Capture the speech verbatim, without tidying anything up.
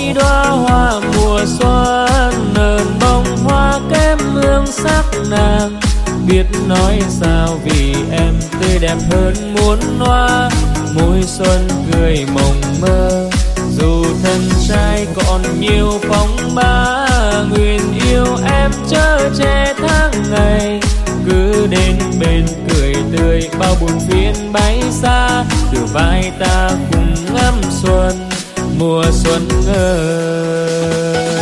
mỗi đóa hoa mùa xuân nở bông hoa kém hương sắc nàng. Biết nói sao vì em tươi đẹp hơn muôn hoa, môi xuân cười mộng mơ. Dù thân trai còn nhiều phong ba, nguyện yêu em chở che tháng ngày. Cứ đến bên cười tươi bao buồn phiền bay xa, từ vai ta cùng ngắm xuân mùa xuân ơi.